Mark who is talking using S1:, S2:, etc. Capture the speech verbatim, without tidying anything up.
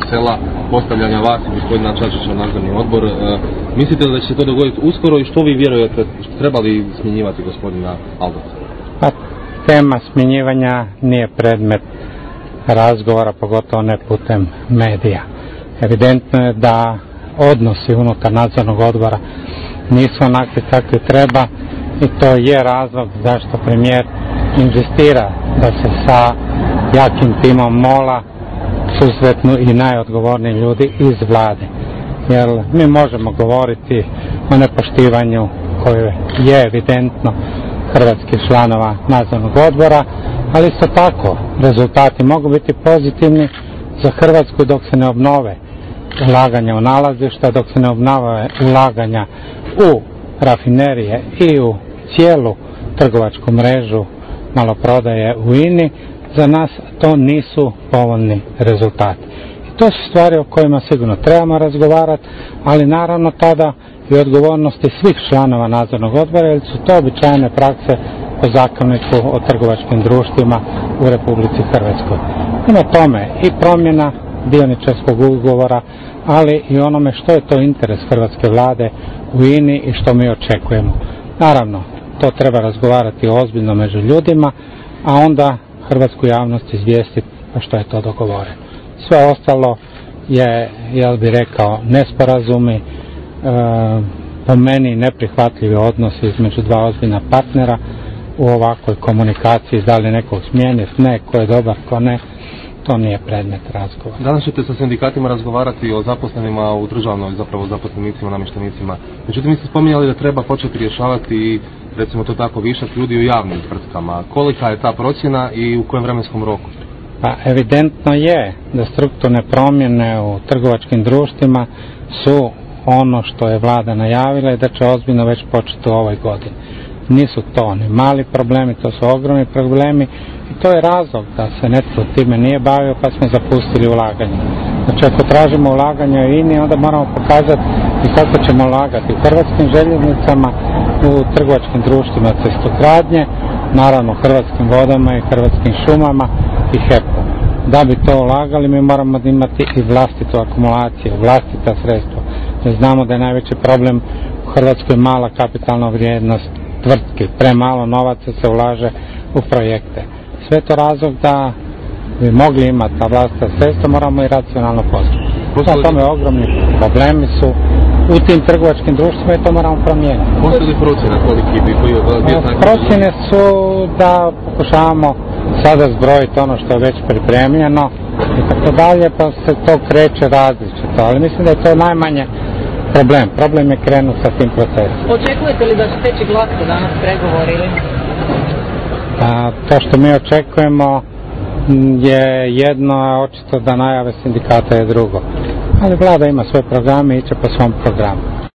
S1: Excela, postavljanja vas i gospodina Čačića u nadzorni odbor. E, mislite li da će se to dogoditi uskoro i što vi vjerujete, treba li smjenjivati gospodina Aldota?
S2: Pa, tema smjenjivanja nije predmet razgovora, pogotovo ne putem medija. Evidentno je da odnosi unutar nadzornog odbora nisu onakvi kakvi treba i to je razlog zašto premijer inzistira da se sa jakim timom MOL-a susretnu i najodgovorniji ljudi iz vlade. Jer mi možemo govoriti o nepoštivanju koje je evidentno hrvatskih članova nadzornog odbora, ali isto tako rezultati mogu biti pozitivni za Hrvatsku dok se ne obnove ulaganja u nalazišta, dok se ne obnove ulaganja u rafinerije i u cijelu trgovačku mrežu maloprodaje u I N A, za nas to nisu povoljni rezultati. I to su stvari o kojima sigurno trebamo razgovarati, ali naravno tada i odgovornosti svih članova nadzornog odbora, jer su to običajne prakse po zakoniku o trgovačkim društvima u Republici Hrvatskoj. Prema tome i promjena dioničarskog ugovora, ali i onome što je to interes hrvatske vlade u I N A i što mi očekujemo. Naravno, to treba razgovarati ozbiljno među ljudima, a onda hrvatsku javnost izvijestiti što je to dogovoreno. Sve ostalo je, jel bi rekao, nesporazumi, e, po meni neprihvatljivi odnosi između dva ozbiljna partnera u ovakvoj komunikaciji, da li nekog smijeniti, ne, ko je dobar, ko ne, to nije predmet razgovora.
S1: Danas ćete sa sindikatima razgovarati o zaposlenima u državnoj, zapravo zaposlenicima, namještenicima. Međutim, mi ste spominjali da treba početi rješavati, recimo to tako, višak ljudi u javnim tvrtkama. Kolika je ta procjena i u kojem vremenskom roku?
S2: Pa evidentno je da strukturne promjene u trgovačkim društvima su ono što je vlada najavila i da će ozbiljno već početi u ovoj godini. Nisu to ni mali problemi, to su ogromni problemi i to je razlog da se netko time nije bavio pa smo zapustili ulaganje. Znači ako tražimo ulaganje u I N A, onda moramo pokazati i kako ćemo ulagati u hrvatskim željeznicama, u trgovačkim društvima cestogradnje, naravno hrvatskim vodama i hrvatskim šumama i H E P-u. Da bi to ulagali mi moramo imati i vlastitu akumulaciju, vlastita sredstva. Jer znamo da je najveći problem u Hrvatskoj mala kapitalna vrijednost tvrtki, premalo novaca se ulaže u projekte. Sve to razlog da bi mogli imati na vlastita sredstva, moramo i racionalno postupiti. Na tome ogromni problemi su u tim trgovačkim društvima i to moramo promijeniti.
S1: Postoji li procjena koliki bi bio?
S2: Procjene su da pokušavamo sada zbrojiti ono što je već pripremljeno i tako dalje, pa se to kreće različito, ali mislim da je to najmanje problem. Problem je krenuti sa tim procesom.
S3: Očekujete li da će teći glatko danas pregovori ili?
S2: A, to što mi očekujemo je jedno, a očito da najave sindikata je drugo. Ali vlada ima svoj program i iće po svom programu.